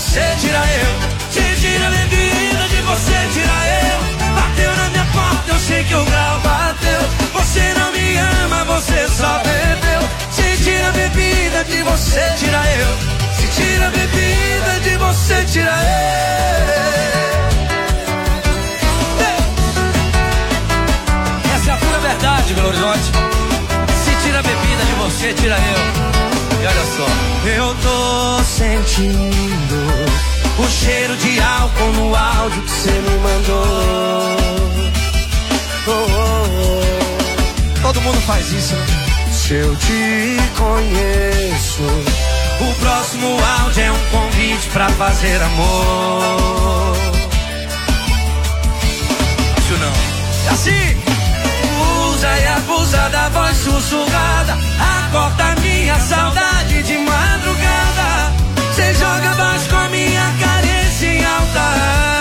você, tira eu. Se tira a bebida de você, tira eu. Bateu na minha porta, eu sei que o grau bateu. Você não me ama, você só bebeu. Se tira a bebida de você, tira eu. Se tira a bebida de você, tira eu. Essa é a pura verdade, Belo Horizonte. Se tira a bebida de você, tira eu. E olha só, eu tô sentindo o cheiro de álcool no áudio que você me mandou. Oh, oh, oh. Todo mundo faz isso, né? Se eu te conheço, o próximo áudio é um convite pra fazer amor. Acho não. É assim. Usa e abusa da voz sussurrada, acorda minha saudade de madrugada. Cê joga baixo com a minha carência em alta.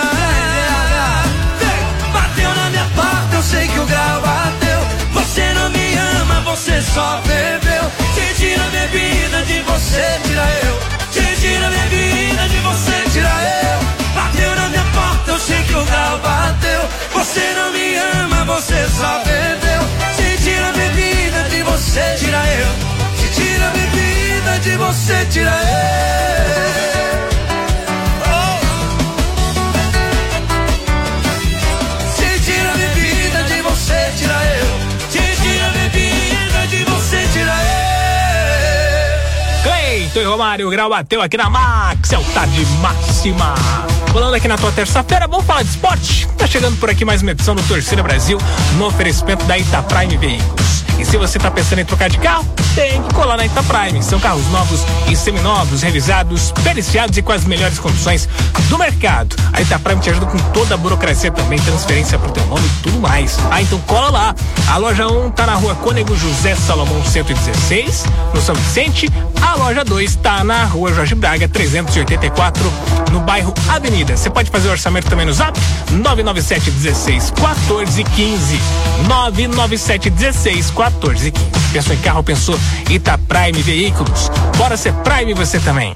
Bateu na minha porta, eu sei que o grau bateu. Você não me ama, você só bebeu. Se tira a bebida de você, tira eu. Se tira a bebida de você, tira eu. Bateu na minha porta, eu sei que o grau bateu. Você não me ama, você só bebeu. Se tira a bebida de você, tira eu. Se tira a bebida de você, tira eu. Se tira a bebida de você, tira eu. Se tira a bebida de você, tira eu. Cleiton e Romário, o grau bateu aqui na Max, é o Tarde Máxima. Falando aqui na tua terça-feira, vamos falar de esporte? Tá chegando por aqui mais uma edição do Torcida Brasil, no oferecimento da Itaprime Veículos. E se você tá pensando em trocar de carro, tem que colar na Itaprime. São carros novos e seminovos, revisados, periciados e com as melhores condições do mercado. A Itaprime te ajuda com toda a burocracia também, transferência pro teu nome e tudo mais. Ah, então cola lá. A loja 1 tá na rua Cônego José Salomão 116, no São Vicente. A loja 2 tá na rua Jorge Braga 384, no bairro Avenida. Você pode fazer o orçamento também no Zap 997 16 14 15 997 16 14 15. Pensou em carro, pensou Itaprime Veículos. Bora ser Prime você também.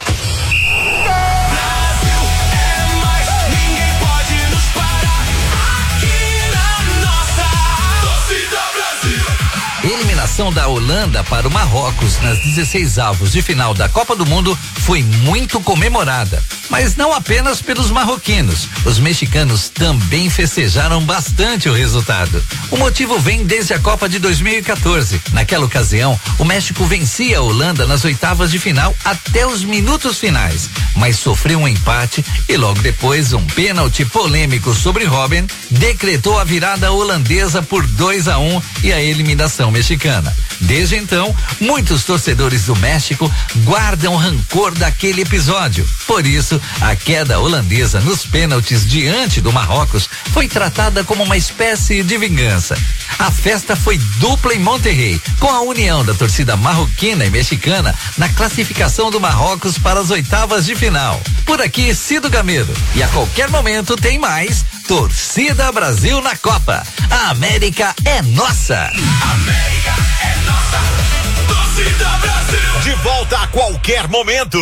Eliminação da Holanda para o Marrocos nas 16avos de final da Copa do Mundo foi muito comemorada, mas não apenas pelos marroquinos. Os mexicanos também festejaram bastante o resultado. O motivo vem desde a Copa de 2014. Naquela ocasião, o México vencia a Holanda nas oitavas de final até os minutos finais, mas sofreu um empate e logo depois um pênalti polêmico sobre Robben decretou a virada holandesa por 2-1 e a eliminação mexicana. Desde então, muitos torcedores do México guardam rancor daquele episódio. Por isso, a queda holandesa nos pênaltis diante do Marrocos foi tratada como uma espécie de vingança. A festa foi dupla em Monterrey, com a união da torcida marroquina e mexicana na classificação do Marrocos para as oitavas de final. Por aqui, Cido Gameiro. E a qualquer momento tem mais Torcida Brasil na Copa. A América é nossa. América é nossa. Torcida Brasil. De volta a qualquer momento.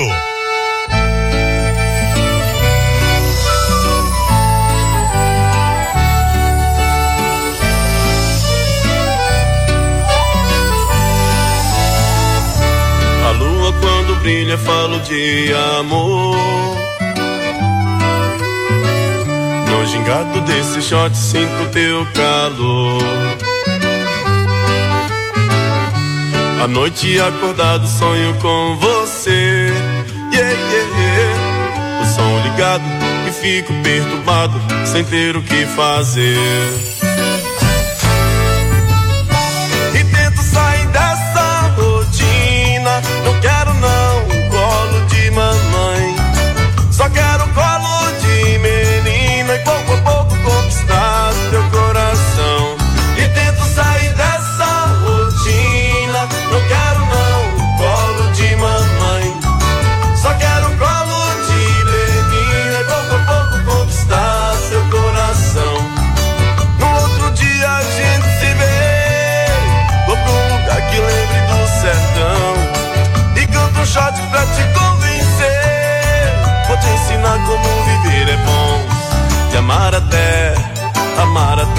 A lua quando brilha falo de amor. No gingado desse shot sinto teu calor. À noite acordado sonho com você. Yeah, yeah, yeah. O som ligado e fico perturbado sem ter o que fazer. E tento sair dessa rotina. Não quero não um colo de mamãe. Só quero um colo de menina e pouco a pouco conquistar teu coração. E tento sair dessa rotina. Não quero não um colo de mamãe. Só quero um colo de menina e pouco a pouco conquistar seu coração.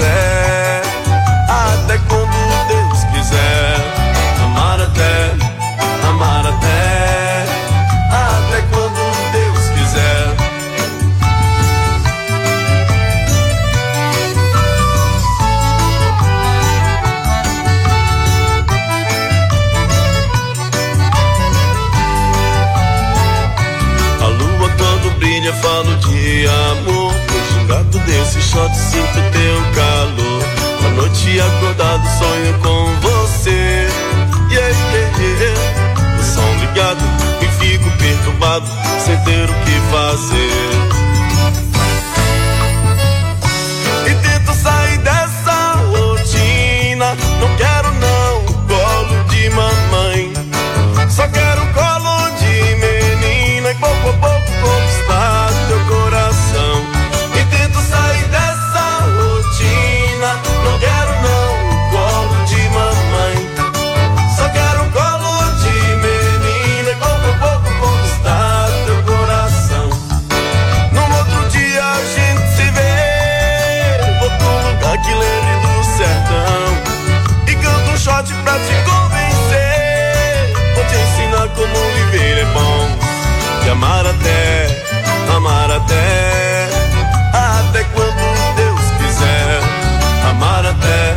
até quando Deus quiser. Amar até quando Deus quiser. A lua quando brilha falo de amor. No gingado desse shot sinto teu calor. À noite acordado sonho com você. Yeah, yeah, yeah. O som ligado e fico perturbado sem ter o que fazer. E tento sair dessa rotina. Não quero não colo de mamãe. Só quero colo de menina. E pouco a pouco conquistar teu coração. E tento sair dessa rotina. Não quero não colo de mamãe. Só quero colo de menina. E pouco a pouco conquistar teu coração. Num outro dia a gente se vê. Vou pra um lugar que lembre do sertão. E canto um shot pra te convencer. Vou te ensinar como viver é bom. E amar até quando Deus quiser. Amar até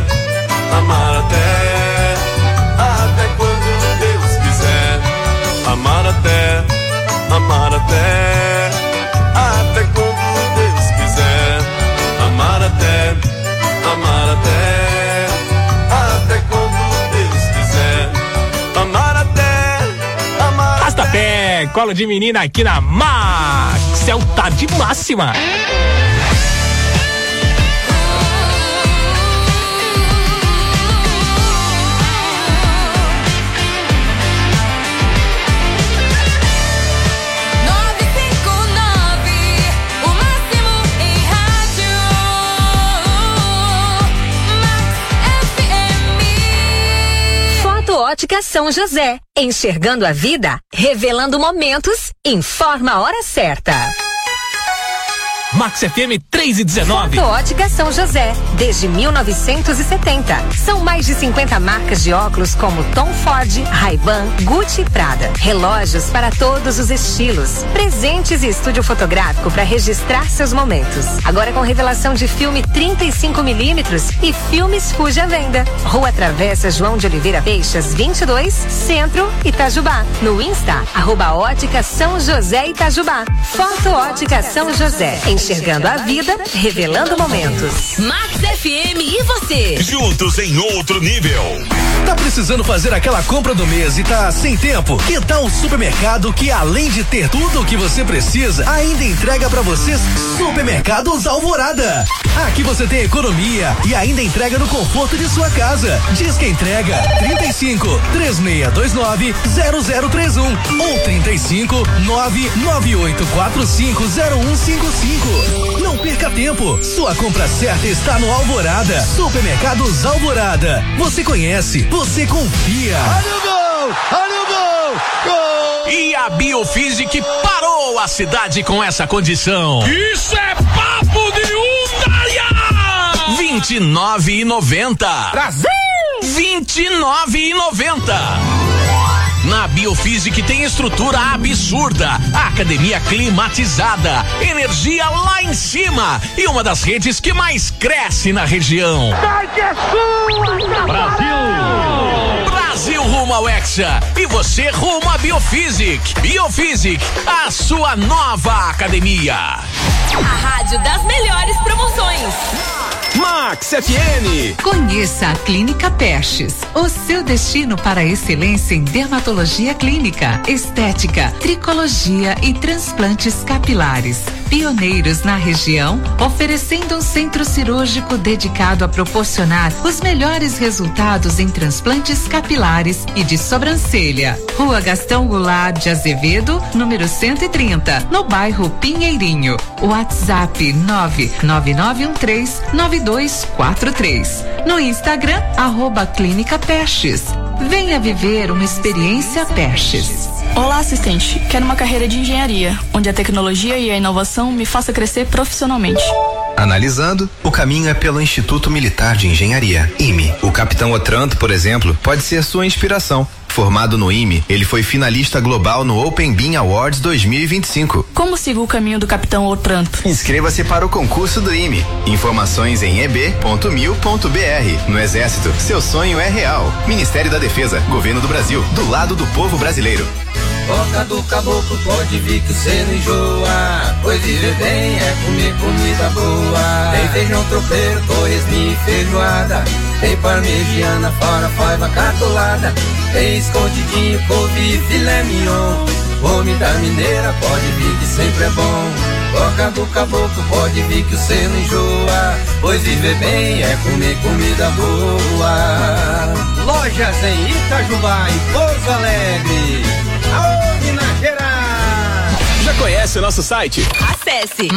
quando Deus quiser. Amar até quando Deus quiser. Amar até quando Deus quiser. Amar até Arrastapé, colo de menina aqui na Max, é o Tarde Máxima. Ótica São José, enxergando a vida, revelando momentos, informa a hora certa. Max FM 3:19. Ótica São José, desde 1970. São mais de 50 marcas de óculos como Tom Ford, Ray-Ban, Gucci e Prada. Relógios para todos os estilos. Presentes e estúdio fotográfico para registrar seus momentos. Agora com revelação de filme 35mm e filmes Fuji à venda. Rua Travessa João de Oliveira Peixas, 22, Centro, Itajubá. No Insta, @Ótica São José Itajubá. Foto Ótica São José. Enxergando a vida, revelando momentos. Max FM e você? Juntos em outro nível. Tá precisando fazer aquela compra do mês e tá sem tempo? Que tal um supermercado que, além de ter tudo o que você precisa, ainda entrega pra vocês? Supermercados Alvorada. Aqui você tem economia e ainda entrega no conforto de sua casa. Diz que entrega 35 3629 0031 ou 35 99845 0155. Não perca tempo. Sua compra certa está no Alvorada. Supermercados Alvorada. Você conhece, você confia. Olha o gol! Olha o gol! Gol! E a Biofísic parou a cidade com essa condição. Isso é papo de Undaia! 29,90. Brasil! 29,90. Na Biofísic tem estrutura absurda, academia climatizada, energia lá em cima e uma das redes que mais cresce na região. Brasil! Brasil rumo ao Hexa e você rumo à Biofísic. Biofísic, a sua nova academia. A rádio das melhores promoções. Max FM. Conheça a Clínica Pestes, o seu destino para a excelência em dermatologia clínica, estética, tricologia e transplantes capilares. Pioneiros na região, oferecendo um centro cirúrgico dedicado a proporcionar os melhores resultados em transplantes capilares e de sobrancelha. Rua Gastão Goulart de Azevedo, número 130, no bairro Pinheirinho. WhatsApp 999139243. No Instagram, @Clínica Pestes. Venha viver uma experiência Pestes. Olá, assistente. Quero uma carreira de engenharia, onde a tecnologia e a inovação me faça crescer profissionalmente. Analisando, o caminho é pelo Instituto Militar de Engenharia, IME. O capitão Otranto, por exemplo, pode ser sua inspiração. Formado no IME, ele foi finalista global no Open Bean Awards 2025. Como sigo o caminho do capitão Otranto? Inscreva-se para o concurso do IME. Informações em eb.mil.br. No Exército, seu sonho é real. Ministério da Defesa, Governo do Brasil, do lado do povo brasileiro. Boca do caboclo, pode vir que cê não enjoa. Pois viver bem é comer comida boa. Tem feijão tropeiro, torresminho e feijoada. Tem parmegiana, fora faiva catolada. Tem escondidinho, couve e filé mignon. Comida mineira, pode vir que sempre é bom. Boca do caboclo, pode vir que cê não enjoa. Pois viver bem é comer comida boa. Lojas em Itajubá e Pouso Alegre. Aô, Minas Gerais! Já conhece o nosso site? Acesse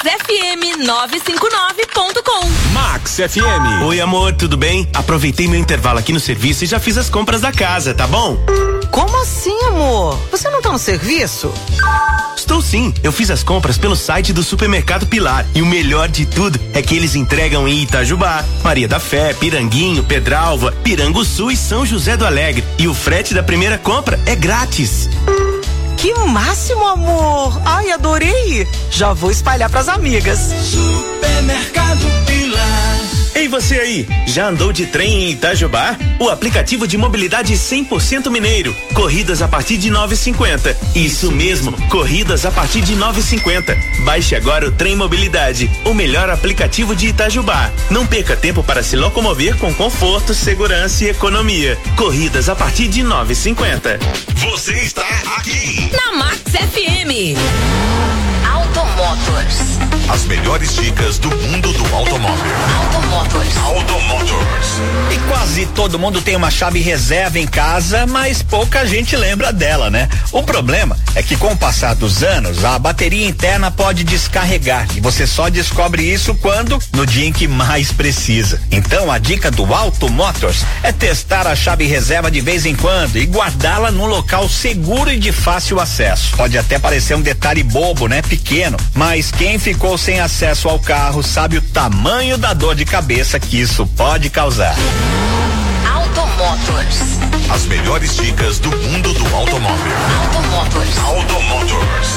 maxfm959.com. Max FM. Oi, amor, tudo bem? Aproveitei meu intervalo aqui no serviço e já fiz as compras da casa, tá bom? Como assim, amor? Você não tá no serviço? Estou sim, eu fiz as compras pelo site do Supermercado Pilar e o melhor de tudo é que eles entregam em Itajubá, Maria da Fé, Piranguinho, Pedralva, Piranguçu e São José do Alegre, e o frete da primeira compra é grátis. Que máximo, amor! Ai, adorei! Já vou espalhar pras amigas. Supermercado Pilar. Ei, você aí, já andou de trem em Itajubá? O aplicativo de mobilidade 100% mineiro. Corridas a partir de 9,50. Isso mesmo, corridas a partir de 9,50. Baixe agora o Trem Mobilidade, o melhor aplicativo de Itajubá. Não perca tempo para se locomover com conforto, segurança e economia. Corridas a partir de 9,50. Você está aqui na Max FM. Automotors. As melhores dicas do mundo do automóvel. Automotors. E quase todo mundo tem uma chave reserva em casa, mas pouca gente lembra dela, né? O problema é que com o passar dos anos, a bateria interna pode descarregar e você só descobre isso quando? No dia em que mais precisa. Então a dica do Automotors é testar a chave reserva de vez em quando e guardá-la num local seguro e de fácil acesso. Pode até parecer um detalhe bobo, né? Pequeno, mas quem ficou sem acesso ao carro sabe o tamanho da dor de cabeça que isso pode causar. Automotors. As melhores dicas do mundo do automóvel. Automotors.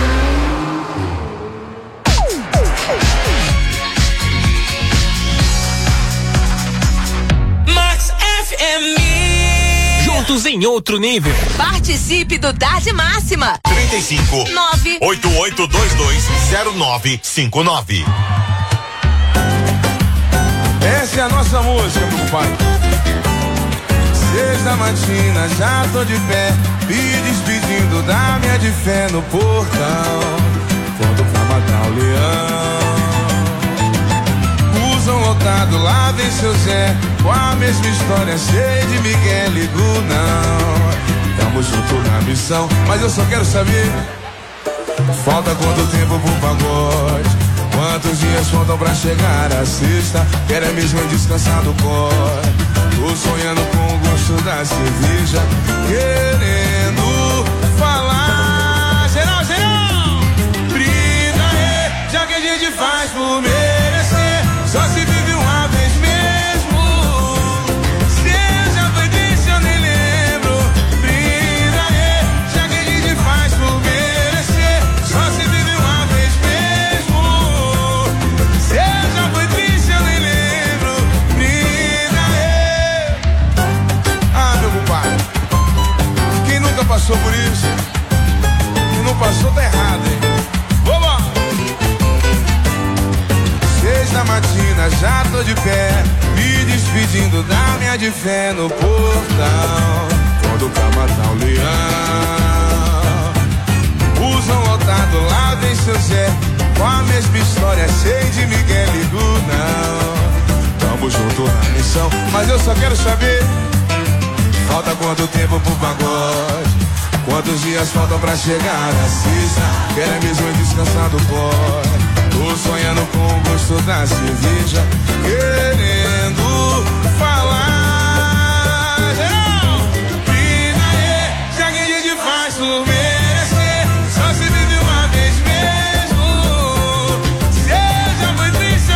Max FM. Juntos em outro nível. Participe do Tarde Máxima. 35 988220959. Essa é a nossa música, meu pai. Sexta matina, já tô de pé, me despedindo da minha de fé no portão. Volto pra matar o leão. Usam lotado, lá vem seu Zé, com a mesma história, cheia de Miguel e não. Tamo junto na missão, mas eu só quero saber, falta quanto tempo pro pagode? Quantos dias faltam pra chegar a sexta? Quero é mesmo descansar do corpo. Tô sonhando com o gosto da cerveja, querendo falar. Geral, geral! Brinda aí, já que a gente faz por merecer. Só se vive uma vez mesmo. Seja foi triste, eu nem lembro. Brinda aí, já que a gente faz por merecer. Só se vive uma vez mesmo. Seja foi triste, eu nem lembro. Brinda aí. Ah, meu compadre, quem nunca passou por isso? Quem não passou tá errado, hein? Vamos! Sexta matina, já tô de pé, me despedindo da minha de fé no portão. Quando pra matar o leão, usam lotado, lá vem seu Zé, com a mesma história, cheia de Miguel e não. Tamo junto na missão, mas eu só quero saber, falta quanto tempo pro pagode? Quantos dias faltam pra chegar a sexta? Quero é mesmo descansar do pó. Tô sonhando com o gosto da cerveja, querendo falar. Brinda aí, já que a gente faz por merecer. Só se vive uma vez mesmo. Seja foi triste,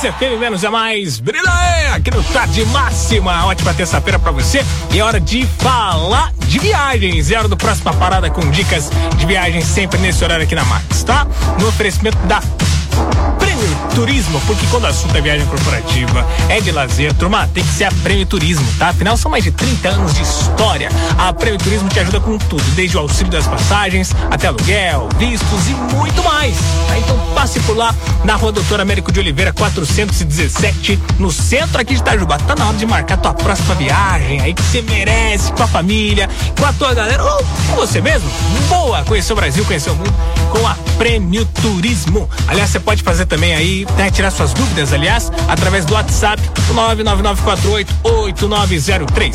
FM menos é mais. Brilha aqui no Tarde Máxima. Ótima terça-feira pra você. E é hora de falar de viagens. É hora do Próxima Parada com dicas de viagens sempre nesse horário aqui na Max, tá? No oferecimento da Prêmio Turismo, porque quando o assunto é viagem corporativa, é de lazer, turma, tem que ser a Prêmio Turismo, tá? Afinal, são mais de 30 anos de história. A Prêmio Turismo te ajuda com tudo, desde o auxílio das passagens, até aluguel, vistos e muito mais. Tá? Então passe por lá na Rua Doutor Américo de Oliveira, 417, no centro aqui de Itajubá. Tá na hora de marcar tua próxima viagem aí que você merece, com a família, com a tua galera, ou com você mesmo. Boa! Conhecer o Brasil, conhecer o mundo com a Prêmio Turismo. Aliás, você pode fazer também aí, né, tirar suas dúvidas, aliás, através do WhatsApp 99948-8903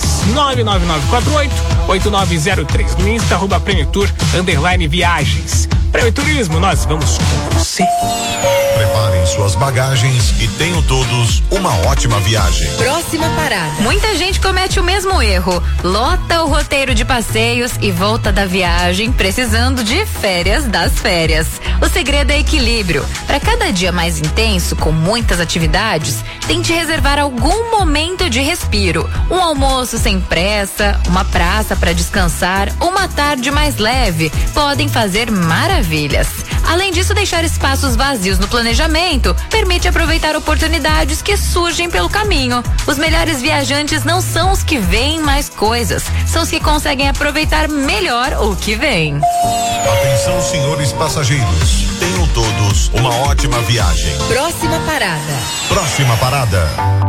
99948-8903 no Insta, @Prêmio Tour, _viagens. Prêmio Turismo, nós vamos com você. Preparem suas bagagens e tenham todos uma ótima viagem. Próxima parada. Muita gente comete o mesmo erro. Lota o roteiro de passeios e volta da viagem precisando de férias das férias. O segredo é equilíbrio. Para cada dia mais intenso, com muitas atividades, tente reservar algum momento de respiro. Um almoço sem pressa, uma praça para descansar, uma tarde mais leve, podem fazer maravilhas. Além disso, deixar espaços vazios no planejamento permite aproveitar oportunidades que surgem pelo caminho. Os melhores viajantes não são os que veem mais coisas, são os que conseguem aproveitar melhor o que vem. Atenção, senhores passageiros, tenham todos uma ótima viagem. Próxima parada. Próxima parada.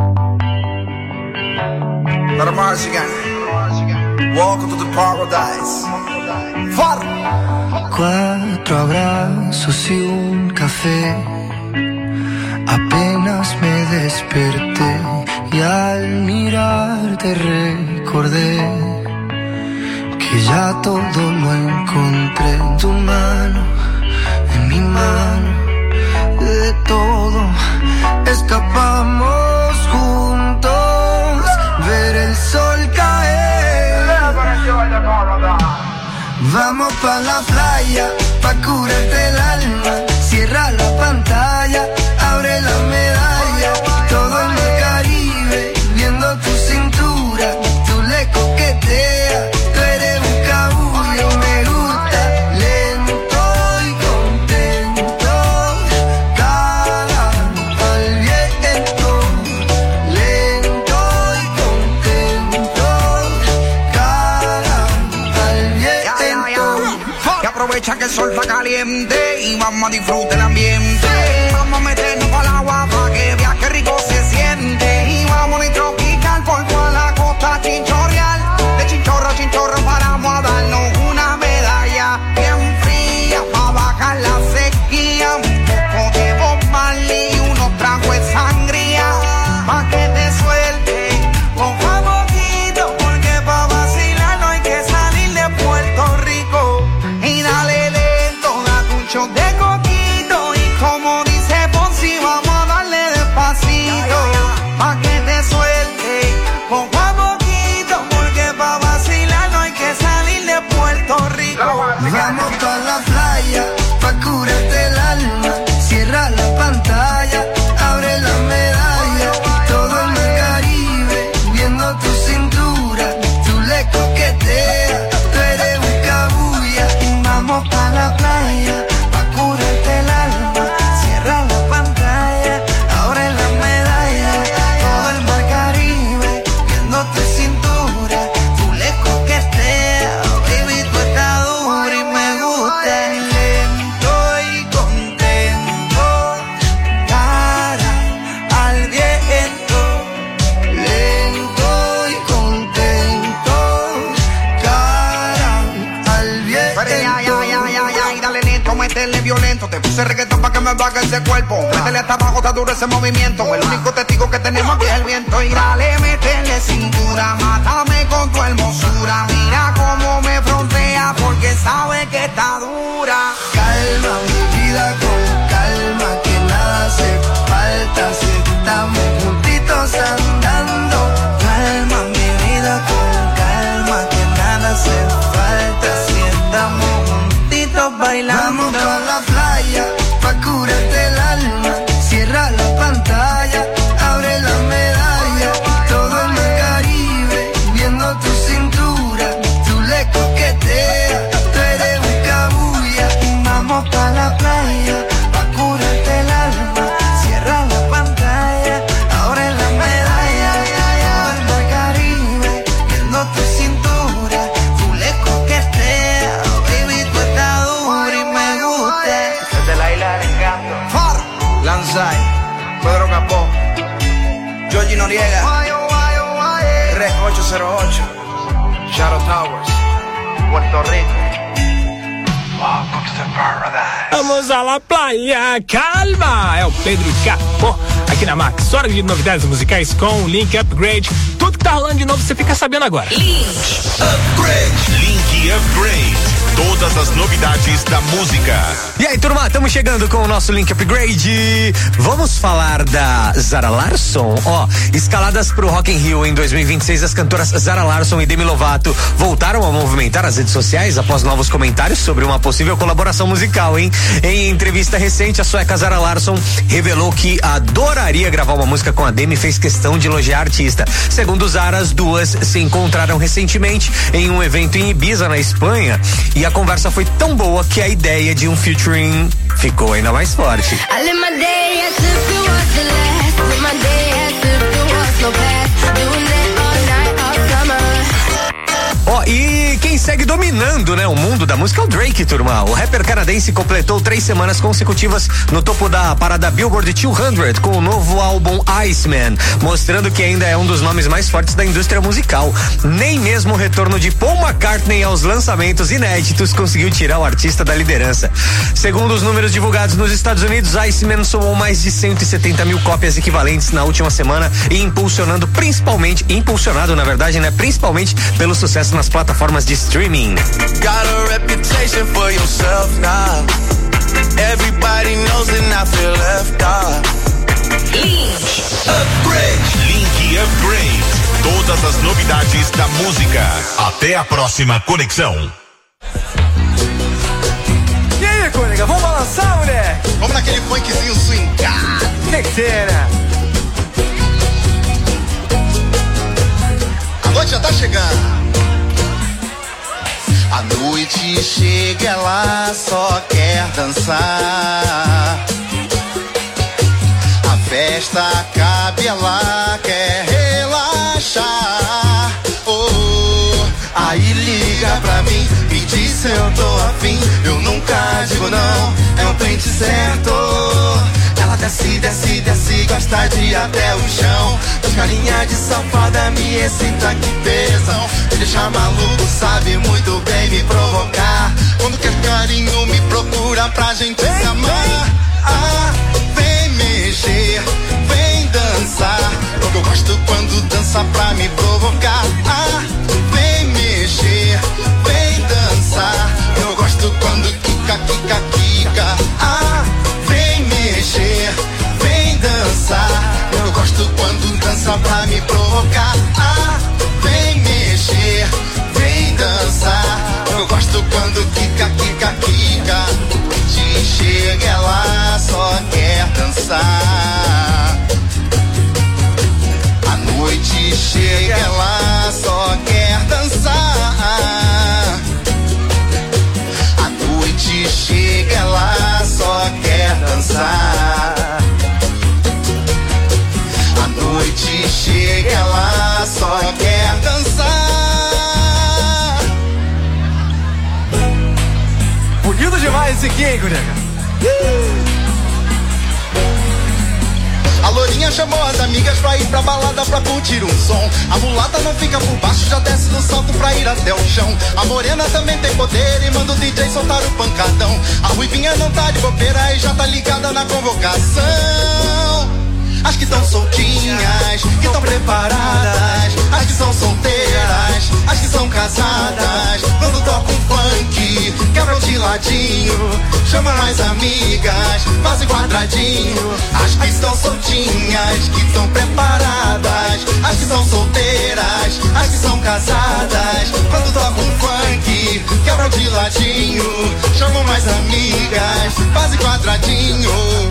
Welcome to the paradise. Fora! 4 abrazos y un café. Apenas me desperté y al mirarte recordé que ya todo lo encontré en tu mano, en mi mano. De todo escapamos juntos, ver el sol caer. Vamos pa' la playa, pa' curarte el alma. Cierra la pantalla, abre la medalla. Todo en el Caribe, viendo tu cintura. Tú le coqueteas, tú eres un cabullo. Me gusta, lento y contento. Cara al viento, lento y contento. Cara al viento. Y aprovecha que el sol está caliente y vamos a disfrutar el ambiente. Vamos a meternos para el agua para que veas qué rico se siente. Y vamos a tropical por toda la costa chinchorreal. De chinchorro a chinchorro paramos a darnos una medalla bien fría para bajar la sequía. Un poco de Bob Marley y unos tragos de sangría pa' que te suelte. Poco a poquito porque pa' vacilar no hay que salir de Puerto Rico. Y dale lento, date un shot de coquito. Y como dice Ponzi, vamos a darle despacito pa' que te suelte. Poco a poquito, porque pa' vacilar no hay que salir de Puerto Rico. Vamos pa' la playa, pa' curarte el alma. Cierra la pantalla, abre la medalla. Todo en el Caribe, viendo tu cintura. Tú le coqueteas, tú eres un cabulla. Vamos pa' la playa, pa' curarte el alma. Cierra la pantalla, abre la medalla. Todo el mar Caribe, viendo tu cintura. Tú le coqueteas, baby, tú estás dura y me gusta. Lento y contento, cara al viento. Lento y contento, cara al viento. Pero y dale lento, métele violento. Te puse reggaetón pa' que me baje ese cuerpo. Métele hasta abajo, está duro ese movimiento. El único testigo que tenemos aquí es el viento. Y dale, métele cintura, mátame con tu hermosura. Mira cómo me frontea porque sabe que está dura. Calma mi vida con calma, que nada hace falta si estamos juntitos andando. Calma mi vida con calma, que nada hace falta si estamos juntitos bailando. Vamos pa' la playa, pa' curarte el alma. Cierra la pantalla, Rec 808, Shadow Towers, Puerto Rico. Welcome to the paradise. Vamos à la playa, calma! É o Pedro Capô aqui na Max. Hora de novidades musicais com o Link Upgrade. Tudo que tá rolando de novo você fica sabendo agora. Link Upgrade. Link Upgrade. Todas as novidades da música. E aí, turma, estamos chegando com o nosso Link Upgrade. Vamos falar da Zara Larsson. Escaladas pro Rock in Rio em 2026, as cantoras Zara Larsson e Demi Lovato voltaram a movimentar as redes sociais após novos comentários sobre uma possível colaboração musical, hein? Em entrevista recente, a sueca Zara Larsson revelou que adoraria gravar uma música com a Demi e fez questão de elogiar a artista. Segundo Zara, as duas se encontraram recentemente em um evento em Ibiza, na Espanha, e a conversa foi tão boa que a ideia de um featuring ficou ainda mais forte. E quem segue dominando, né, o mundo da música é o Drake, turma. O rapper canadense completou 3 semanas consecutivas no topo da parada Billboard 200 com o novo álbum Iceman, mostrando que ainda é um dos nomes mais fortes da indústria musical. Nem mesmo o retorno de Paul McCartney aos lançamentos inéditos conseguiu tirar o artista da liderança. Segundo os números divulgados nos Estados Unidos, Iceman somou mais de 170 mil cópias equivalentes na última semana e impulsionado, na verdade, né, principalmente pelo sucesso nas plataformas de streaming. Got a reputation for yourself now. Everybody knows and I feel left out. Link Upgrade. Link Upgrade. Todas as novidades da música. Até a próxima conexão. E aí, colega, vamos balançar, moleque? Vamos naquele funkzinho swingado. Tem que ser, né? A noite já tá chegando. A noite chega, ela só quer dançar. A festa acaba, ela quer relaxar. Aí liga pra mim, me diz se eu tô afim. Eu nunca digo não, é um pente certo. Ela desce, desce, desce, gosta de ir até o chão. As carinhas de safada me excita, que tesão. Me deixa maluco, sabe muito bem me provocar. Quando quer carinho me procura pra gente se amar. Vem mexer, vem dançar. Porque eu gosto quando dança pra me provocar. Vem mexer, vem dançar. Eu gosto quando quica, quica, quica. Vem mexer, vem dançar. Eu gosto quando dança pra me provocar. Vem mexer, vem dançar. Eu gosto quando quica, quica, quica. Te chega, ela só quer dançar. A noite chega, ela só quer dançar. A noite chega, ela só quer dançar. A noite chega, ela só quer dançar. Bonito demais esse aqui, hein, colega? A lourinha chamou as amigas pra ir pra balada pra curtir um som. A mulata não fica por baixo, já desce no salto pra ir até o chão. A morena também tem poder e manda o DJ soltar o pancadão. A ruivinha não tá de bobeira e já tá ligada na convocação. As que tão soltinhas, que tão preparadas. As que são solteiras, as que são casadas. Quando toca um funk, quebra de ladinho. Chama mais amigas, faz um quadradinho. As que estão soltinhas, que tão preparadas. As que são solteiras, as que são casadas. Quando toca um funk, quebra de ladinho. Chama mais amigas, faz um quadradinho.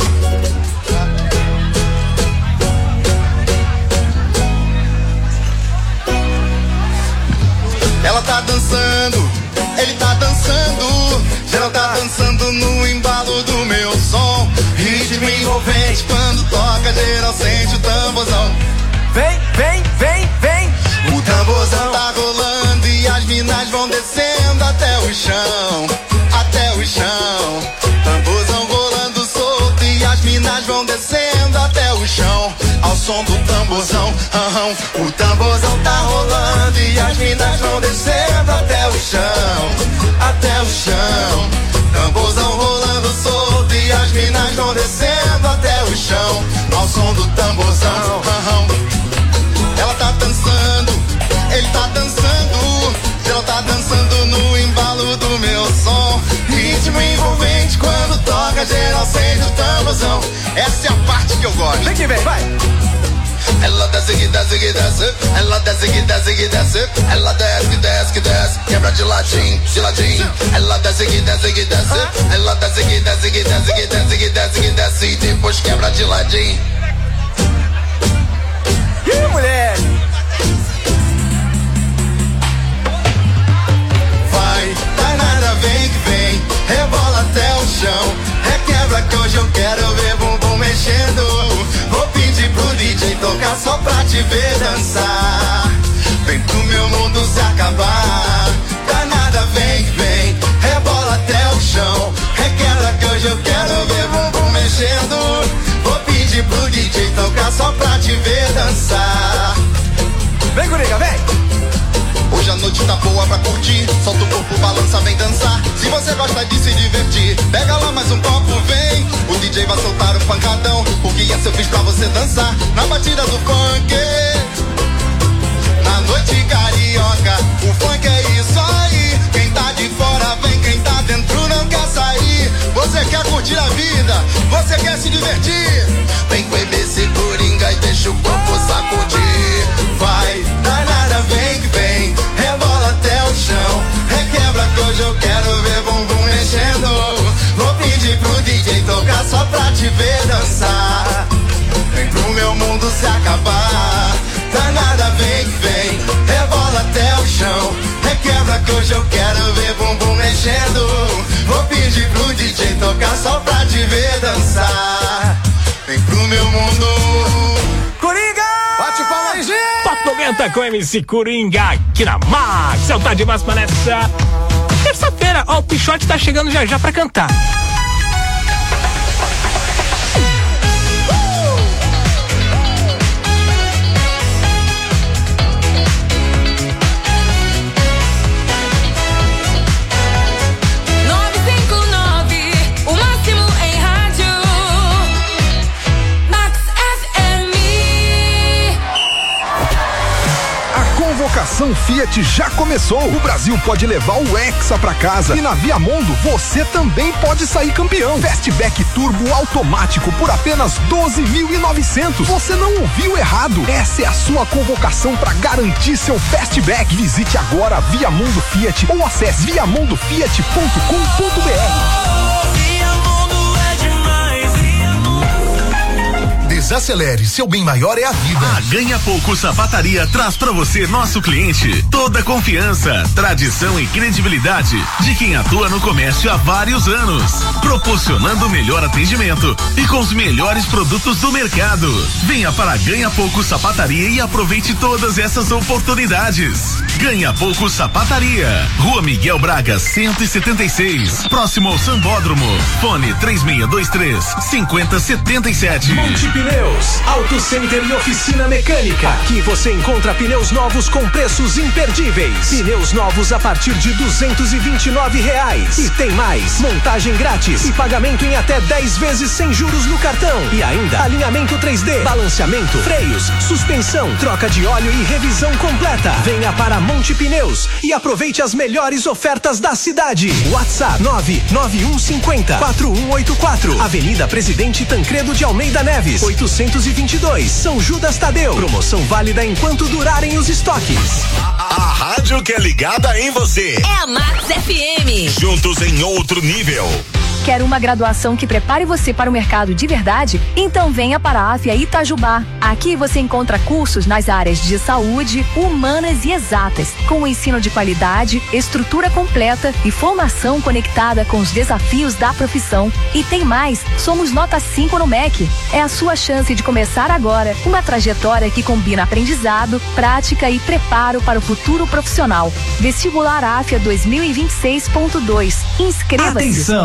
Ela tá dançando, ele tá dançando. Geral tá dançando no embalo do meu som. Ritmo envolvente, quando toca geral sente o tamborzão. Vem, vem, vem, vem. O tamborzão tá rolando e as minas vão descendo até o chão. Até o chão. Tamborzão rolando solto e as minas vão descendo até o chão. Ao som do tamborzão, O tamborzão tá rolando e as minas vão descendo até o chão, até o chão. Tamborzão rolando solto e as minas vão descendo até o chão, ao som do tamborzão. Ela tá dançando, ele tá dançando, ela tá dançando no embalo do meu som. Ritmo envolvente quando toca, geral sente o tamborzão. Essa é a parte que eu gosto. Vem que vem, vai! Ela desce que desce que desce, ela desce que desce que desce, ela desce que desce que desce, quebra de ladinho, de ladinho. Ela desce que desce que desce, ela desce que desce que desce que desce que desce que desce e depois quebra de ladinho. Ih, mulher! Vai, danada, vem que vem, rebola até o chão, requebra que hoje eu quero ver bumbum mexendo. Vou pedir pro DJ tocar só pra te ver dançar. Vem pro meu mundo se acabar. Danada, vem que vem, rebola até o chão, requebra que hoje eu quero ver bumbum mexendo. Vou pedir pro DJ tocar só pra te ver dançar. Vem, guriga, vem! Hoje a noite tá boa pra curtir, solta o corpo, balança, vem dançar. Se você gosta de se divertir, pega lá mais um copo, vem. O DJ vai soltar o pancadão, porque essa eu fiz pra você dançar. Na batida do funk, na noite carioca, o funk é isso aí. Quem tá de fora vem, quem tá dentro não quer sair. Você quer curtir a vida, você quer se divertir, vem com MC Coringa e deixa o corpo sacudir. Vai, danada, vem que vem, rebola até o chão, requebra que hoje eu quero ver bumbum mexendo. Vou pedir pro DJ tocar só pra te ver dançar. Vem pro meu mundo se acabar. Danada, vem que vem, rebola até o chão, requebra que hoje eu quero ver bumbum mexendo. Vou pedir pro DJ tocar só pra te ver dançar. Vem pro meu mundo. Coringa! Bate palma aí, gente! Top 90 com MC Coringa aqui na Max. É o Tá de Máxima nessa terça-feira. Ó, o Pichote tá chegando já já pra cantar. Convocação Fiat já começou. O Brasil pode levar o Hexa pra casa. E na Viamundo você também pode sair campeão. Fastback Turbo automático por apenas 12.900. Você não ouviu errado. Essa é a sua convocação para garantir seu Fastback. Visite agora Viamundo Fiat ou acesse viamundofiat.com.br. Desacelere, seu bem maior é a vida. A Ganha Pouco Sapataria traz pra você, nosso cliente, toda a confiança, tradição e credibilidade de quem atua no comércio há vários anos, proporcionando o melhor atendimento e com os melhores produtos do mercado. Venha para Ganha Pouco Sapataria e aproveite todas essas oportunidades. Ganha Pouco Sapataria, Rua Miguel Braga 176, próximo ao Sambódromo. Fone 3623-5077. Monte Pneus, Auto Center e Oficina Mecânica. Aqui você encontra pneus novos com preços imperdíveis. Pneus novos a partir de R$229. E tem mais, montagem grátis e pagamento em até 10 vezes sem juros no cartão. E ainda, alinhamento 3D, balanceamento, freios, suspensão, troca de óleo e revisão completa. Venha para Monte Pneus e aproveite as melhores ofertas da cidade. WhatsApp 99150-4184. Avenida Presidente Tancredo de Almeida Neves, 822, São Judas Tadeu. Promoção válida enquanto durarem os estoques. A rádio que é ligada em você. É a Max FM. Juntos em outro nível. Quer uma graduação que prepare você para o mercado de verdade? Então venha para a AFIA Itajubá. Aqui você encontra cursos nas áreas de saúde, humanas e exatas, com ensino de qualidade, estrutura completa e formação conectada com os desafios da profissão. E tem mais, somos nota 5 no MEC. É a sua chance de começar agora uma trajetória que combina aprendizado, prática e preparo para o futuro profissional. Vestibular AFIA 2026.2. Inscreva-se. Atenção! A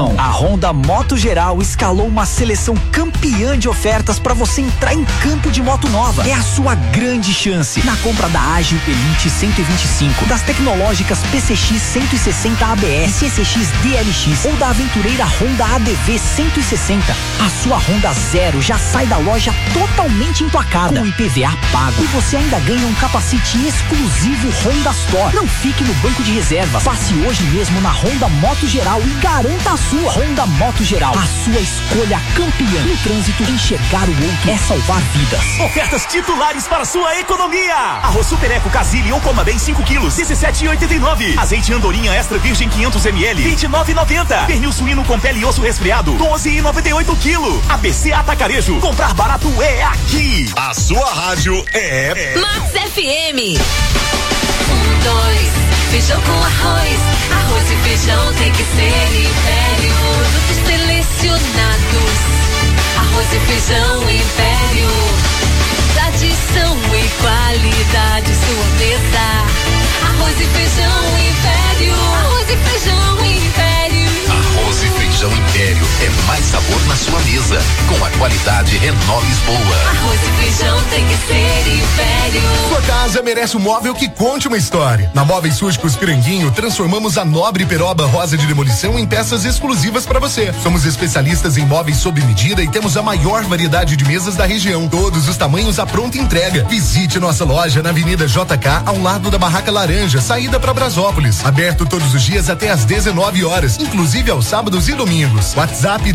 Honda Moto Geral escalou uma seleção campeã de ofertas para você entrar em campo de moto nova. É a sua grande chance. Na compra da Ágil Elite 125, das tecnológicas PCX 160 ABS, CCX DLX ou da aventureira Honda ADV 160, a sua Honda Zero já sai da loja totalmente emplacada, com IPVA pago, e você ainda ganha um capacete exclusivo Honda Store. Não fique no banco de reservas. Passe hoje mesmo na Honda Moto Geral e garanta a sua. Honda Moto Geral, a sua escolha campeã. No trânsito, enxergar o outro é salvar vidas. Ofertas titulares para sua economia. Arroz Super Eco Casile ou Coma Bem 5 quilos, 17,89. Azeite Andorinha Extra Virgem 500 ml, 29,90. Pernil suíno com pele e osso resfriado, 12,98 quilo. ABC Atacarejo, comprar barato é aqui. A sua rádio é Max FM. 2, feijão com arroz. Arroz e feijão tem que ser Império. Produtos selecionados. Arroz e feijão Império. Tradição e qualidade, sua mesa. Arroz e feijão Império. Arroz e feijão Império. Arroz e feijão Império é mais sabor na sua mesa, com a qualidade Renault Lisboa. Arroz e feijão tem que ser Império. Sua casa merece um móvel que conte uma história. Na Móveis Rústicos Piranguinho, transformamos a nobre peroba rosa de demolição em peças exclusivas para você. Somos especialistas em móveis sob medida e temos a maior variedade de mesas da região. Todos os tamanhos à pronta entrega. Visite nossa loja na Avenida JK, ao lado da Barraca Laranja, saída para Brasópolis. Aberto todos os dias até às 19 horas, inclusive aos sábados e domingos. WhatsApp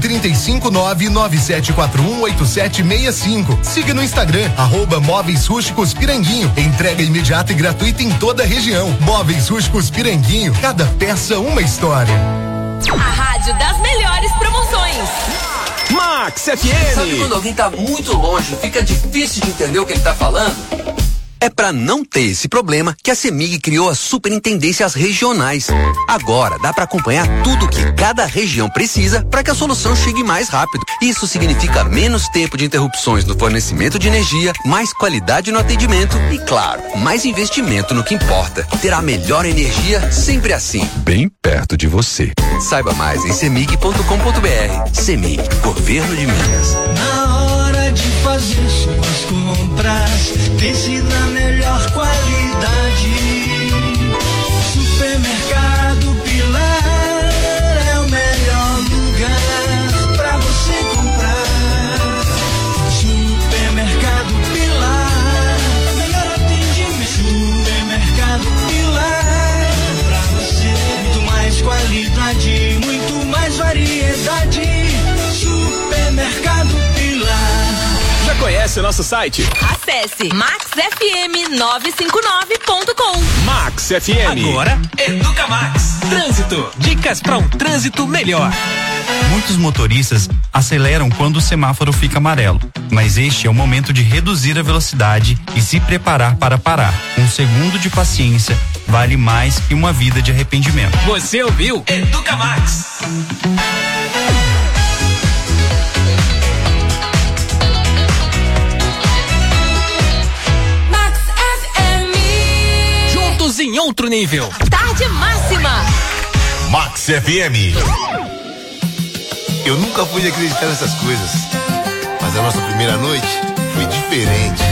35997418765. Siga no Instagram, @Móveis Rústicos Piranguinho. Entrega imediata e gratuita em toda a região. Móveis Rústicos Piranguinho, cada peça uma história. A rádio das melhores promoções. Max FM. Sabe quando alguém tá muito longe, fica difícil de entender o que ele tá falando? É para não ter esse problema que a CEMIG criou as superintendências regionais. Agora dá para acompanhar tudo que cada região precisa para que a solução chegue mais rápido. Isso significa menos tempo de interrupções no fornecimento de energia, mais qualidade no atendimento e, claro, mais investimento no que importa. Ter a melhor energia sempre assim, Bem perto de você. Saiba mais em cemig.com.br. CEMIG, Governo de Minas. Na hora de fazer suas compras, pense na melhor qualidade. Supermercado Pilar é o melhor lugar pra você comprar. Supermercado Pilar, melhor atendimento. Supermercado Pilar, pra você muito mais qualidade, muito mais variedade. Supermercado Pilar. Já conhece o nosso site? Acesse maxfm959.com. Max FM. Agora, Educa Max. Trânsito. Dicas para um trânsito melhor. Muitos motoristas aceleram quando o semáforo fica amarelo, mas este é o momento de reduzir a velocidade e se preparar para parar. Um segundo de paciência vale mais que uma vida de arrependimento. Você ouviu? Educa Max. Juntos em outro nível. Tarde máxima. Max FM. Eu nunca pude acreditar nessas coisas, mas a nossa primeira noite foi diferente.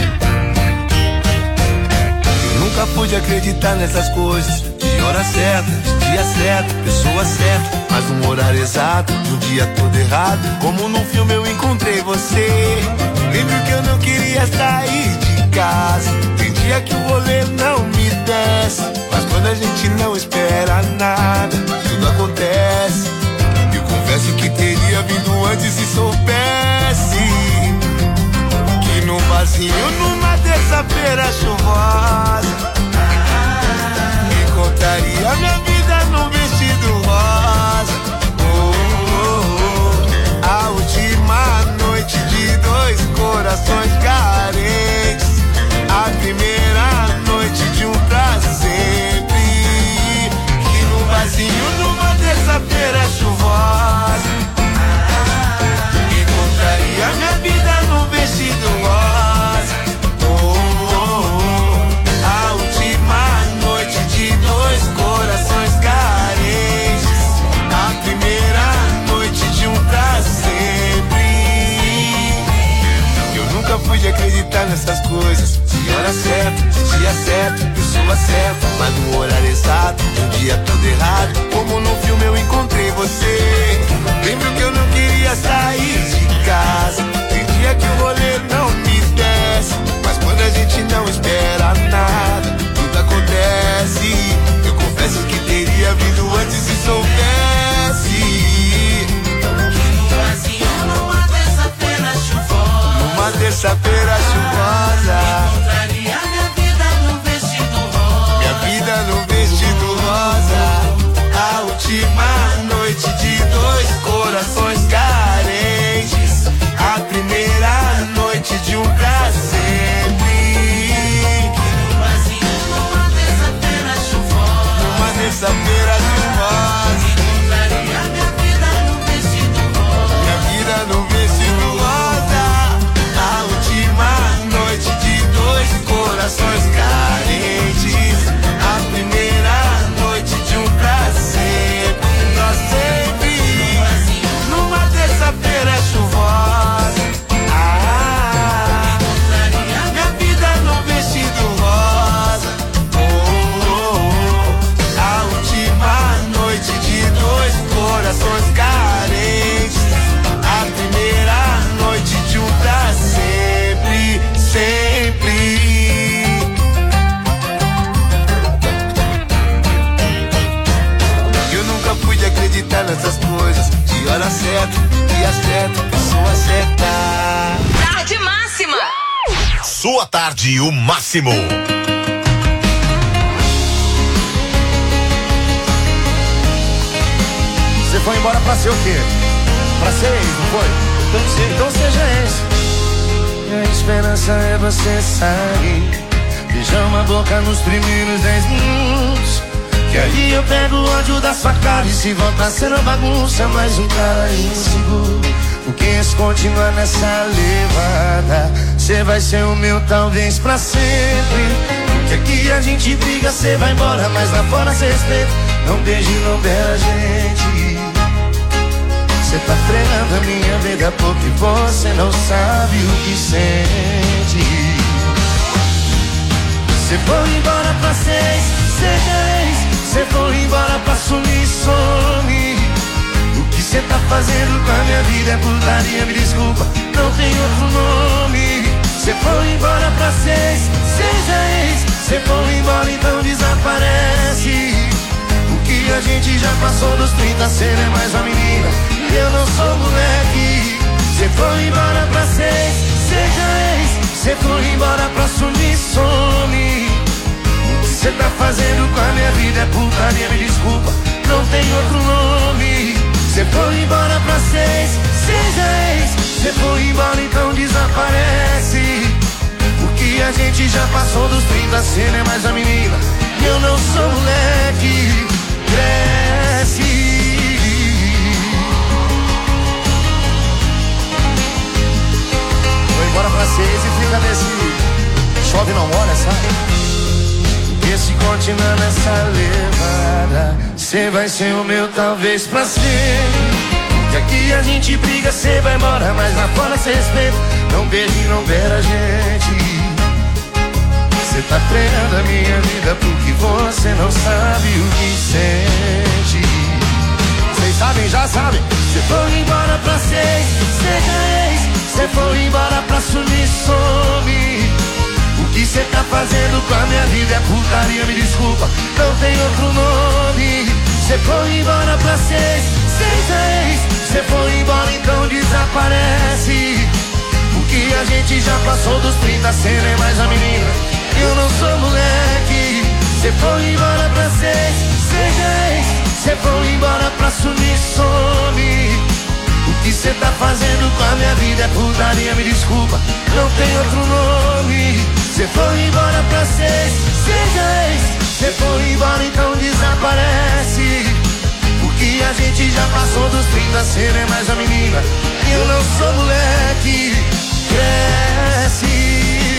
Eu nunca pude acreditar nessas coisas, de hora certa, de dia certo, pessoa certa, mas um horário exato, de um dia todo errado. Como num filme eu encontrei você. Lembro que eu não queria sair de casa, tem dia que o rolê não me desce, mas quando a gente não espera nada, tudo acontece. Eu confesso que teria vindo antes se soubesse que num barzinho, numa terça-feira chuvosa, encontraria minha vida num vestido rosa. A última noite de dois corações carentes, a primeira noite de um pra sempre. Que num barzinho, numa terça-feira chuvosa, encontraria minha vida num vestido rosa. pessoa certa, mas no horário exato, no dia todo errado. Como no filme eu encontrei você. Lembro que eu não queria sair de casa, tem dia que o rolê não me desce, mas quando a gente não espera nada, tudo acontece. Eu confesso que teria vindo antes se soubesse. Numa terça-feira chuvosa, numa terça-feira chuvosa, encontraria minha vida no vestido rosa, minha vida no vestido rosa. A última noite de dois corações carentes, a primeira noite de um pra sempre. Numa terça-feira chuvosa, numa terça-feira chuvosa, encontraria minha vida no vestido rosa, minha vida no vestido rosa. A última noite de dois corações carentes, a primeira noite de um pra sempre. Nós sempre numa terça-feira chuvosa, minha vida no vestido rosa. A última noite de dois corações carentes, a primeira noite de um pra sempre, sempre. Eu nunca pude acreditar nessas coisas, de hora certa, dia certo, pessoa certa. Tarde Máxima. Sua tarde, o máximo. Você foi embora pra ser o quê? Pra ser ex, não foi? Então seja ex. Minha esperança é você sair, beijar uma boca nos primeiros 10 minutos, que aí eu pego o ódio da sua cara. E se voltar a ser uma bagunça, mais um cara inseguro. Porque se continuar nessa levada, cê vai ser o meu talvez pra sempre. Porque aqui a gente briga, cê vai embora, mas lá fora cê respeita. Não beije, não beira a gente. Cê tá frenando a minha vida porque você não sabe o que sente. Cê foi embora pra seis, seja ex. Cê foi embora pra sumir, some. O que cê tá fazendo com a minha vida é putaria, me desculpa, não tem outro nome. Cê foi embora pra seis, seja ex. Cê foi embora, então desaparece. O que a gente já passou dos 30, cê não é mais uma menina, eu não sou moleque. Cê foi embora pra seis, seja ex. Cê foi embora pra sumir, some. O que cê tá fazendo com a minha vida é putaria, me desculpa, não tem outro nome. Cê foi embora pra seis, seja ex. Cê foi embora, então desaparece. O que a gente já passou dos 30, cê não é mais a menina, eu não sou moleque. Cresce. Foi embora pra seis e fica nesse chove não molha, sabe? E se continuar nessa levada, cê vai ser o meu talvez pra sempre. Que aqui a gente briga, cê vai embora, mas lá fora cê respeita. Não beije, não beira a gente. Cê tá treinando a minha vida porque você não sabe o que sente. Vocês sabem, já sabem. Cê foi embora pra seis, seja ex. Cê foi embora pra sumir, some. O que cê tá fazendo com a minha vida é putaria, me desculpa, não tem outro nome. Cê foi embora pra seis, seja ex. Cê foi embora, então desaparece. O que a gente já passou dos 30, cê não é mais a menina, eu não sou moleque. Cê foi embora pra seis, seja ex. Cê foi embora pra sumir, some. O que cê tá fazendo com a minha vida é putaria, me desculpa, não tem outro nome. Cê foi embora pra seis, seja ex. Cê foi embora, então desaparece. O que a gente já passou dos 30, cê não é mais a menina, eu não sou moleque. Cresce.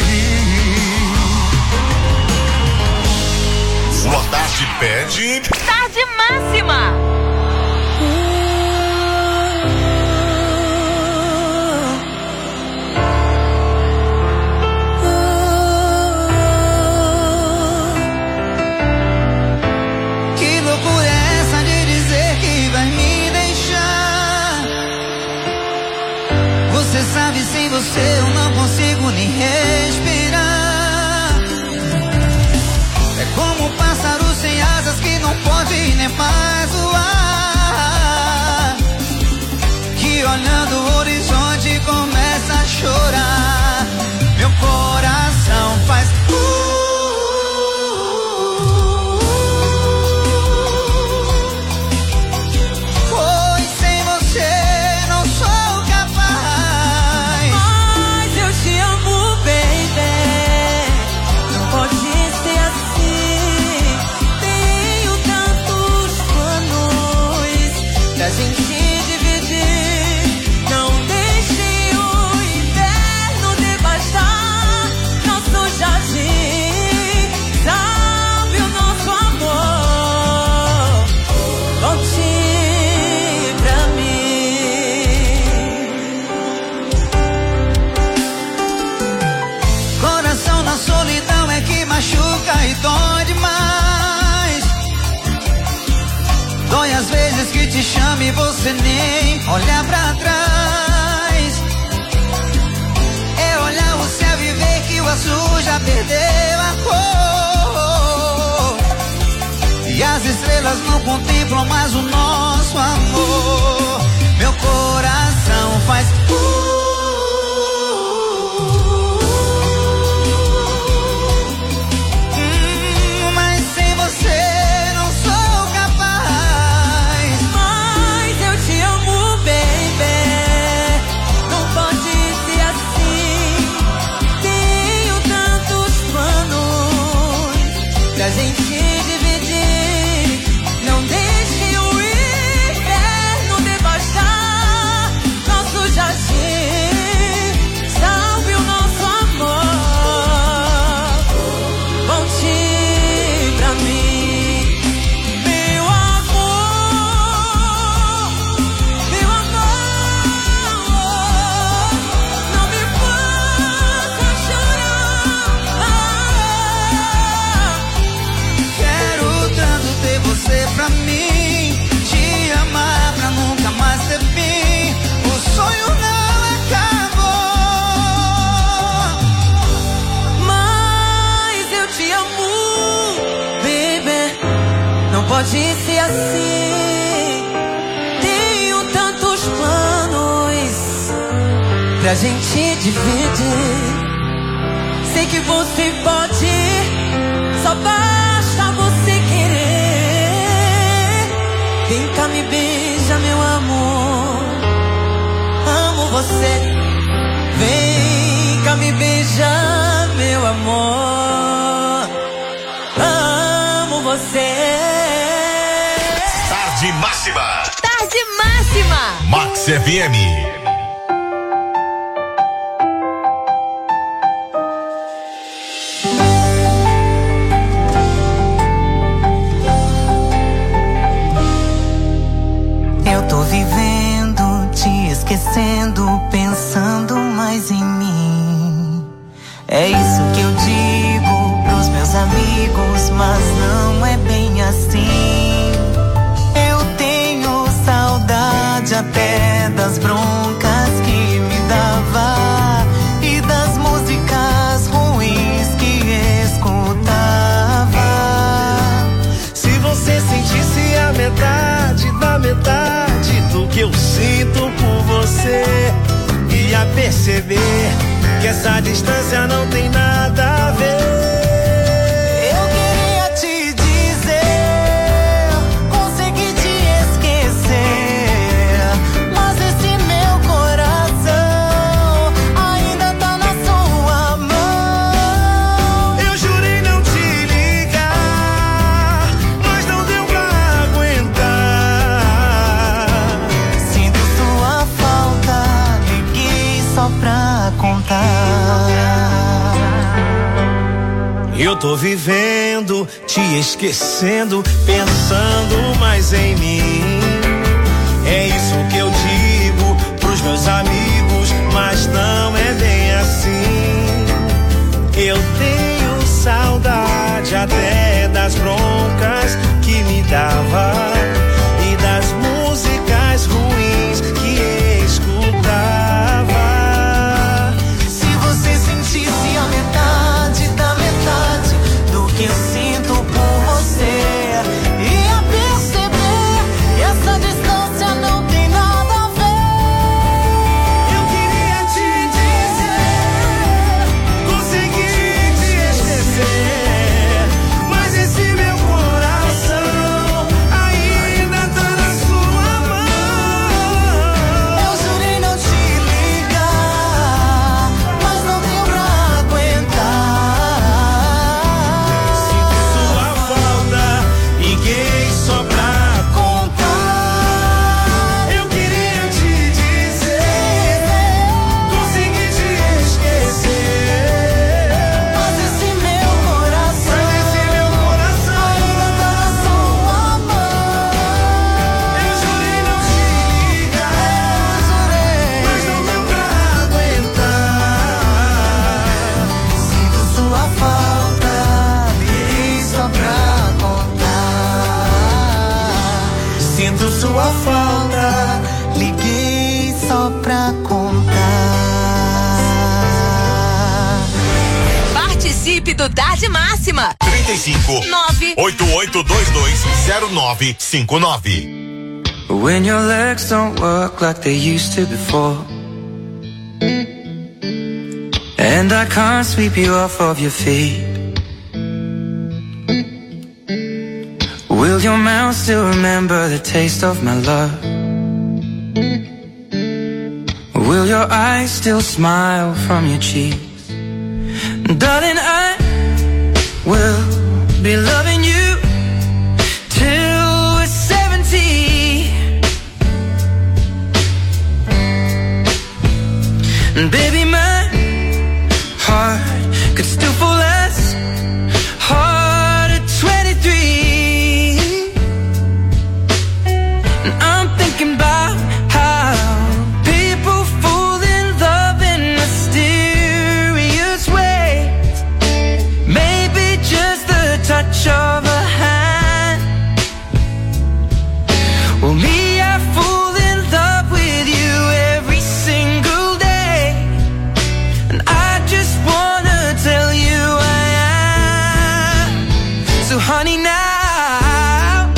Sua tarde pede. Tarde Máxima. e você nem olhar pra trás. É olhar o céu e ver que o azul já perdeu a cor. E as estrelas não contemplam mais o nosso amor. Meu coração faz mas sem você não sou capaz. Mas eu te amo, baby. Não pode ser assim. Tenho tantos planos pra gente dividir. Não deixe o inferno devastar nosso jardim. Salve o nosso amor. Volte pra mim, meu amor, meu amor. Não me faça chorar. Quero tanto ter você pra mim, te amar pra nunca mais ter fim. O sonho não acabou. Mas eu te amo, baby. Não pode ser assim. Tenho tantos planos pra gente dividir. Sei que você pode, só basta você querer. Vem cá, me beija, meu amor. Amo você. Vem cá, me beija, meu amor. Amo você. Tarde Máxima. Tarde Máxima. Max FM. Eu tô vivendo, te esquecendo, pensando mais em mim. É isso que eu digo pros meus amigos, mas não é bem assim. Eu tenho saudade até das broncas que me dava e das músicas ruins que escutava. Se você sentisse a metade da metade do que eu sinto por você, ia perceber que essa distância não tem nada a ver. Eu queria te dizer, consegui te esquecer, mas esse meu coração ainda tá na sua mão. Eu jurei não te ligar, mas não deu pra aguentar. Sinto sua falta, liguei só pra contar. Eu tô vivendo, te esquecendo, pensando mais em mim. É isso que eu digo pros meus amigos, mas não é bem assim. Eu tenho saudade até das broncas que me dava e das músicas ruins que escutava. Se você sentisse a metade da metade do que eu sinto por você, ia perceber que essa distância não tem nada a ver. Eu queria te dizer, consegui te esquecer, WhatsApp do Tarde Máxima. 35 88220959. When your legs don't work like they used to before, and I can't sweep you off of your feet, will your mouth still remember the taste of my love? Will your eyes still smile from your cheeks? Darling, I will be loving you till we're 70. And baby, my heart could still fall as hard at 23. And I'm thinking about how people fall in love in mysterious ways. Maybe just the touch of a hand. Well, me, I fall in love with you every single day, and I just wanna tell you I am. So honey, now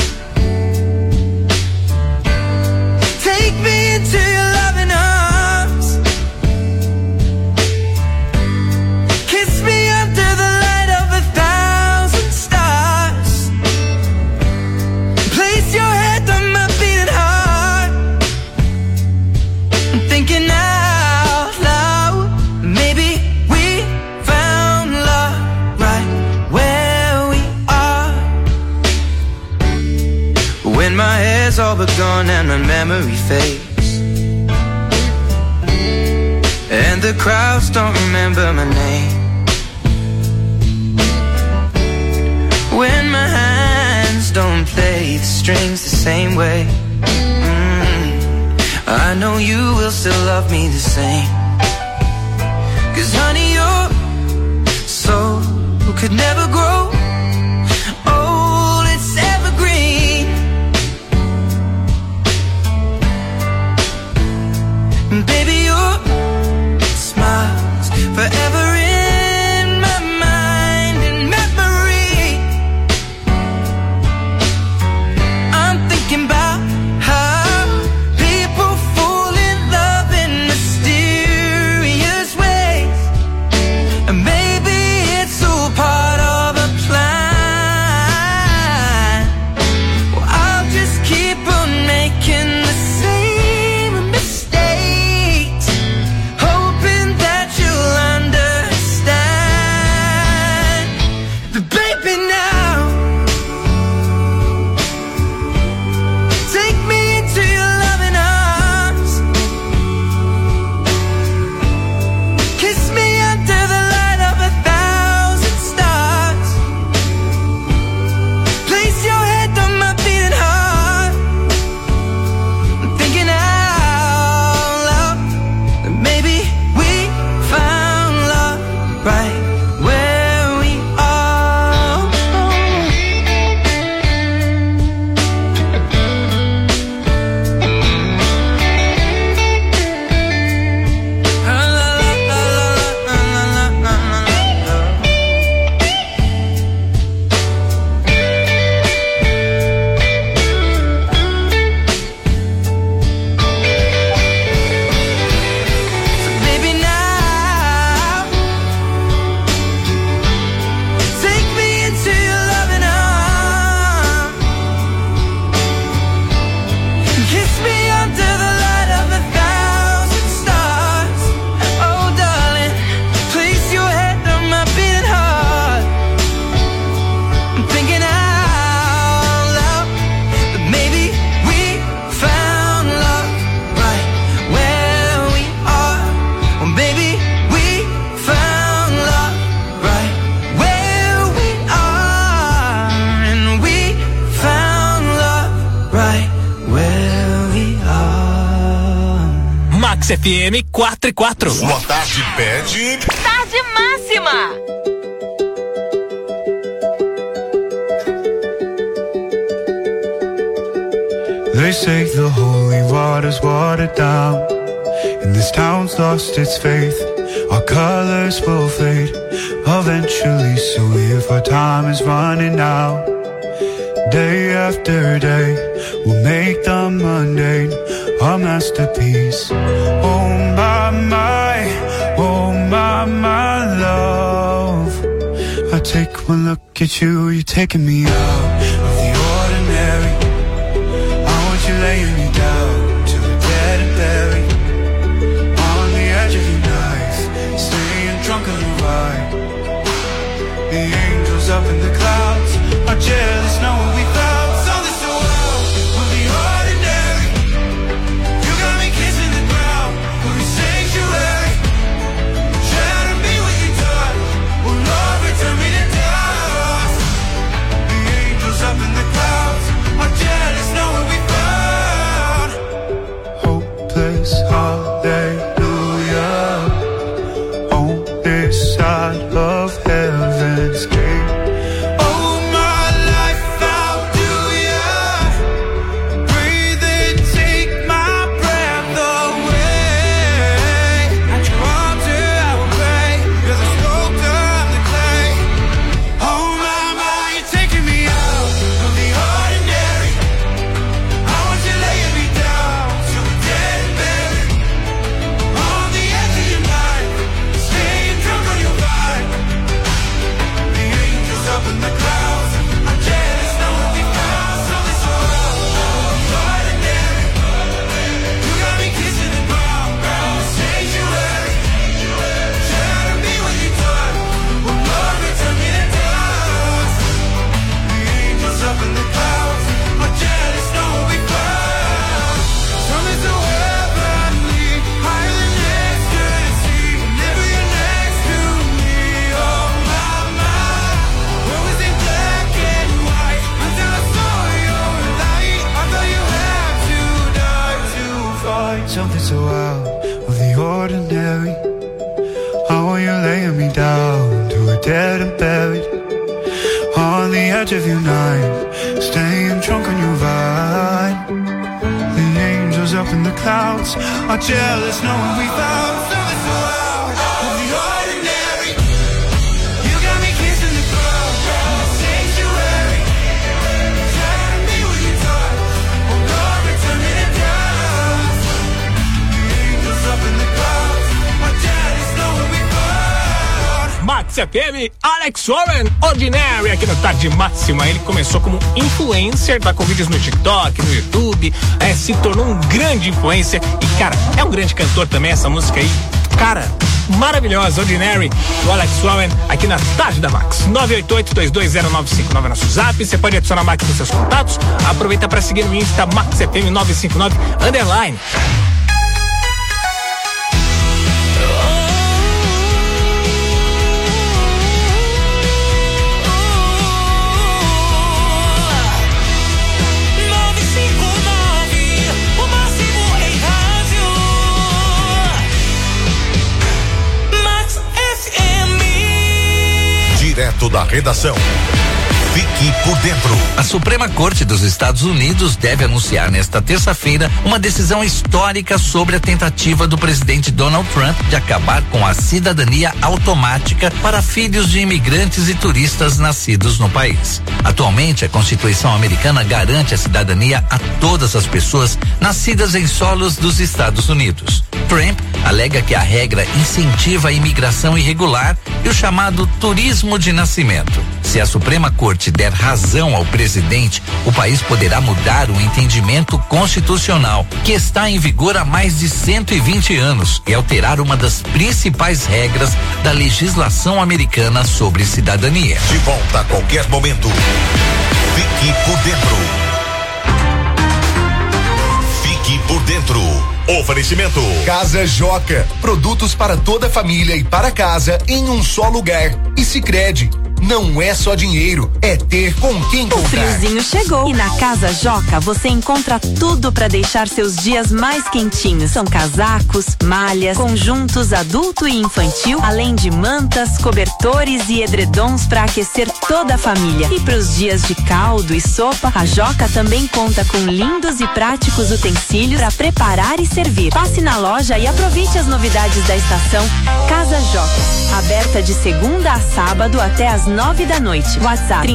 take me into your loving arms, kiss me under the light of 1,000 stars, place your head on my beating heart. I'm thinking out loud, maybe we found love right where we are. When my hair's all but gone and my memory fades, and the crowds don't remember my name, when my hands don't play the strings the same way, I know you will still love me the same. 'Cause honey, your soul could never grow old, it's evergreen. And baby, your smile's forever in my mind and memory. I'm thinking about how people fall in love in mysterious ways, and maybe it's all part of a plan. Well, I'll just keep on making the same mistakes, hoping that you'll understand. But baby, now take me into your loving arms, kiss me under the light of 1,000 stars, place your head on my beating heart. I'm thinking out loud that maybe we found love right where we are. Baby, now take me into your loving arms, kiss me under the light of 1,000 stars. Oh darling, place your head on my beating heart. I'm thinking out loud that maybe we found love right where we are. Or maybe we found love right where we are. And we found love right where we are. Max FM 4 e 4. Boa tarde, pede. Tarde Máxima. They say the holy water's watered down, and this town's lost its faith. Our colors will fade eventually. So if our time is running out, day after day, we'll make the mundane a masterpiece. Oh my, love. I take one look at you, you're taking me out of the ordinary. I want you laying me down till we're dead and buried. On the edge of your knife, staying drunk on your ride. The angels up in the clouds are jealous knowing we found something so out of the ordinary. You got me kissing the ground of your sanctuary. Shadow me with your touch, oh Lord, return me to dust. The angels up in the clouds are jealous knowing we found hopeless hallelujah on this side of heaven's gate. Something so out of the ordinary. Oh, you're laying me down to a dead and buried. On the edge of your night, staying drunk on your vine. The angels up in the clouds are jealous knowing we found something so out of the ordinary. You got me kissing the ground of the sanctuary. Shadow me with your touch, oh Lord, return me to dust. Up in the clouds, are jealous knowing we found. Max FM, Alex Warren, Ordinary, aqui no Tarde Máxima. Ele começou como influencer, tá com vídeos no TikTok, no YouTube, se tornou um grande influencer e, cara, é um grande cantor também, essa música aí, cara, maravilhosa, Ordinary, do Alex Warren, aqui na Tarde da Max. 988-220959 nosso zap, você pode adicionar a Max nos seus contatos, aproveita para seguir no Insta, Max FM 959 _. Direto da redação. Fique por dentro. A Suprema Corte dos Estados Unidos deve anunciar nesta terça-feira uma decisão histórica sobre a tentativa do presidente Donald Trump de acabar com a cidadania automática para filhos de imigrantes e turistas nascidos no país. Atualmente, a Constituição americana garante a cidadania a todas as pessoas nascidas em solos dos Estados Unidos. Trump alega que a regra incentiva a imigração irregular e o chamado turismo de nascimento. Se a Suprema Corte der razão ao presidente, o país poderá mudar o entendimento constitucional que está em vigor há mais de 120 anos e alterar uma das principais regras da legislação americana sobre cidadania. De volta a qualquer momento. Fique por dentro. Fique por dentro. Oferecimento Casa Joca, produtos para toda a família e para casa em um só lugar. E Sicredi, não é só dinheiro, é ter com quem contar. O friozinho chegou e na Casa Joca você encontra tudo para deixar seus dias mais quentinhos. São casacos, malhas, conjuntos adulto e infantil, além de mantas, cobertores e edredons para aquecer toda a família. E para os dias de caldo e sopa, a Joca também conta com lindos e práticos utensílios para preparar e servir. Passe na loja e aproveite as novidades da estação. Casa Joca, aberta de segunda a sábado até às 9 da noite. WhatsApp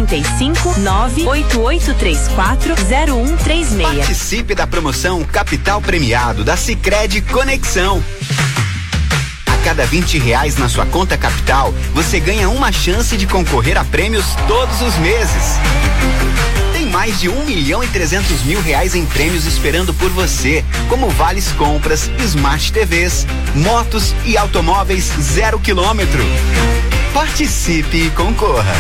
35-98834-0136. Participe da promoção Capital Premiado da Sicredi Conexão. A cada R$20 na sua conta Capital, você ganha uma chance de concorrer a prêmios todos os meses. Tem mais de R$1.300.000 em prêmios esperando por você, como vales compras, Smart TVs, motos e automóveis 0 quilômetro. Participe e concorra.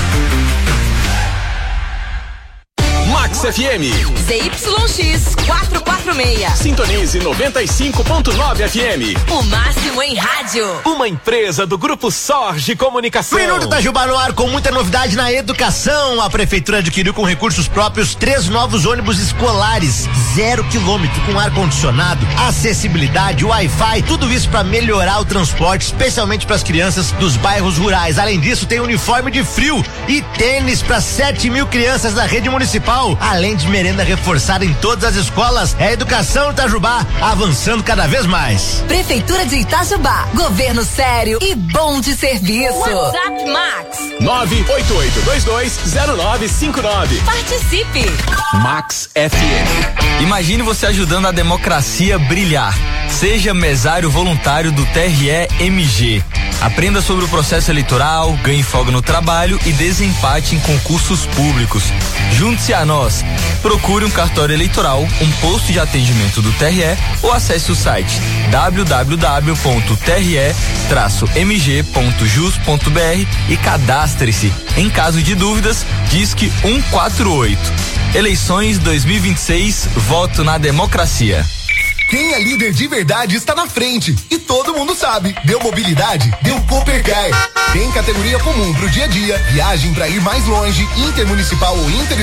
Max FM. ZYX 446. Sintonize 95.9 FM. O máximo em rádio. Uma empresa do Grupo Sorge Comunicação. Minuto Itajubá no ar com muita novidade na educação. A prefeitura adquiriu com recursos próprios 3 novos ônibus escolares, 0 quilômetro, com ar-condicionado, acessibilidade, Wi-Fi, tudo isso para melhorar o transporte, especialmente para as crianças dos bairros rurais. Além disso, tem uniforme de frio e tênis para 7.000 crianças da rede municipal. Além de merenda reforçada em todas as escolas, é a educação Itajubá avançando cada vez mais. Prefeitura de Itajubá, governo sério e bom de serviço. WhatsApp Max 988220959. Participe. Max FM. Imagine você ajudando a democracia a brilhar. Seja mesário voluntário do TRE-MG. Aprenda sobre o processo eleitoral, ganhe folga no trabalho e desempate em concursos públicos. Junte-se a nós. Procure um cartório eleitoral, um posto de atendimento do TRE ou acesse o site www.tre-mg.jus.br e cadastre-se. Em caso de dúvidas, disque 148. Eleições 2026, voto na democracia. Quem é líder de verdade está na frente e todo mundo sabe. Deu mobilidade? Deu Coopercar. Tem categoria comum pro dia a dia, viagem para ir mais longe, intermunicipal ou